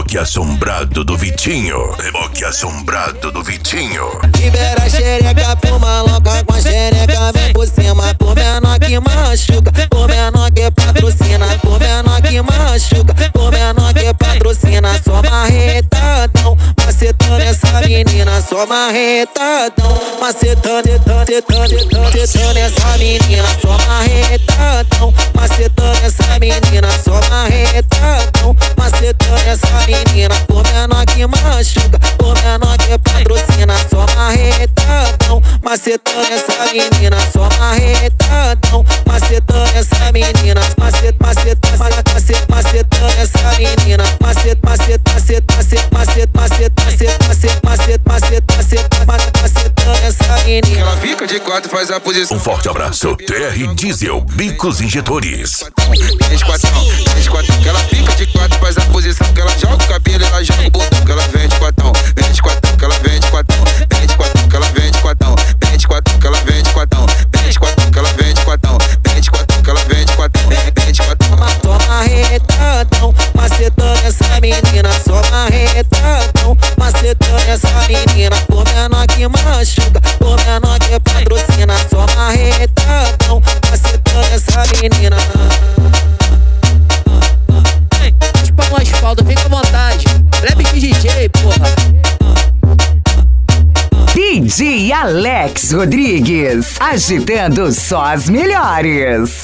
Reboque assombrado do Vitinho. Reboque assombrado do Vitinho. Libera a xereca pro maloca com a xereca vem por cima. Por menor que machuca, por menor que patrocina. Por menor que machuca, por menor que patrocina. Só marretadão, macetando essa menina. Só marretadão, macetando essa menina. Só marretadão, macetando essa menina. Só marretadão, macetando essa menina. Por menor que machuca, por menor que patrocina. Só marretadão, macetando essa menina. Só marretadão, macetando essa menina. Macetando essa menina. Macetando essa menina. Ela fica de quatro, faz a posição. Um forte abraço. TR Diesel, bicos injetores. Vem de quatro, que ela fica de quatro, faz a posição. Que ela joga o cabelo, ela joga o botão. Que ela vem de quatro, que ela vem de quatro. Vem de quatro, que ela vem de quatro. Vem de quatro, que ela vem de quatro. Vem de quatro, que ela vem de quatro. Vem de quatro, que ela vem de quatro. Vem de quatro. Só marretadão, macetando essa menina. Só marretadão, macetando essa menina. Por menor que machuca, por menor que patrocina. Só marretadão, macetando essa menina. Espalma o asfalto, fica à vontade. Leve de DJ, porra. DJ Alex Rodrigues, agitando só as melhores.